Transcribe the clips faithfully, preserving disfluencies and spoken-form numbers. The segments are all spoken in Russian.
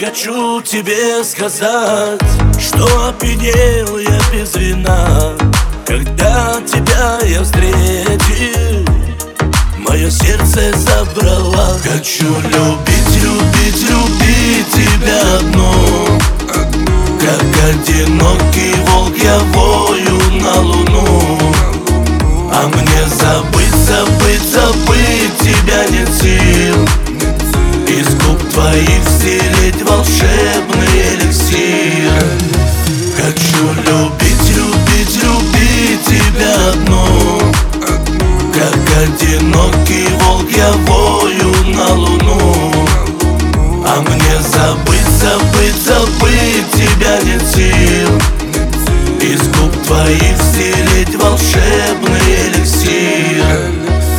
хочу тебе сказать, что опьянел я без вина, когда тебя я встретил. Мое сердце забрала. Хочу любить, любить, любить тебя одну. Как одинокий волк я вою на луну. А мне забыть, забыть, забыть тебя нет сил. Из губ твоих стереть волшебный эликсир. Хочу любить, любить, любить тебя одну. Как одинокий волк я вою на луну. А мне забыть, забыть, забыть тебя нет сил. Из губ твоих стереть волшебный эликсир.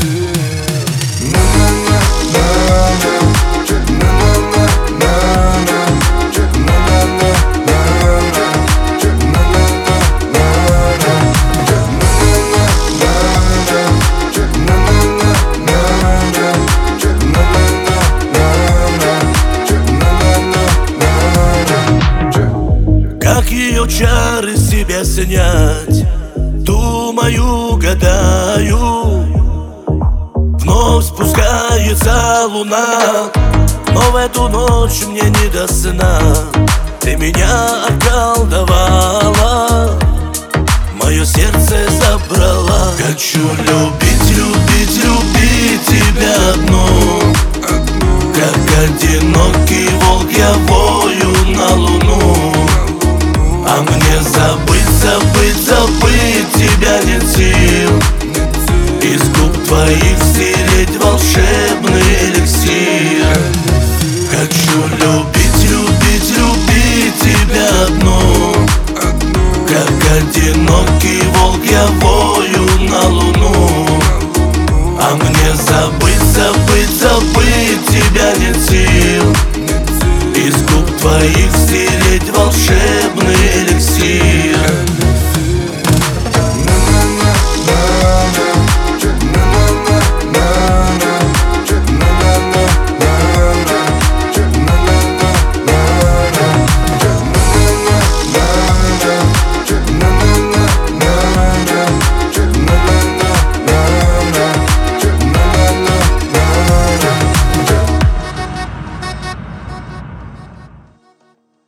Как ее чары с себя снять? Думаю, гадаю. Вновь спускается луна, но в эту ночь мне не до сна. Ты меня околдовала, мое сердце забрала. Хочу любить, любить, любить тебя одну. Как одинокий волк я вою на луну. А мне забыть, забыть, забыть тебя нет сил. Из губ твоих стереть волшебный эликсир. Хочу любить, любить, любить тебя одну. Как одинокий волк я вою на луну. А мне забыть, забыть, забыть тебя нет сил. Из губ твоих стереть волшебный эликсир.